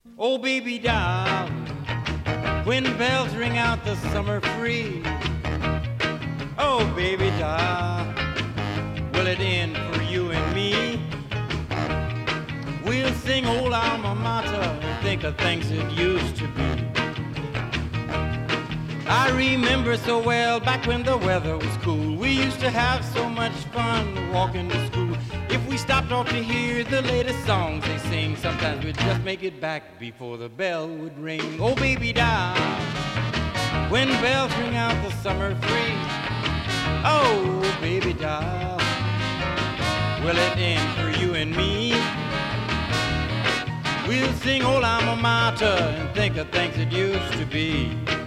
Oh, baby doll, when bells ring out the summer free. Oh, baby doll, will it end for you and me? We'll sing old alma mater and think of things that used to be. I remember so well back when the weather was cool. We used to have so much fun walking to school. If we stopped off to hear the latest songs they sing, sometimes we'd just make it back before the bell would ring. Oh, baby doll, when bells ring out the summer free. Oh, baby doll, will it end for you and me? We'll sing old alma mater and think of things that used to be.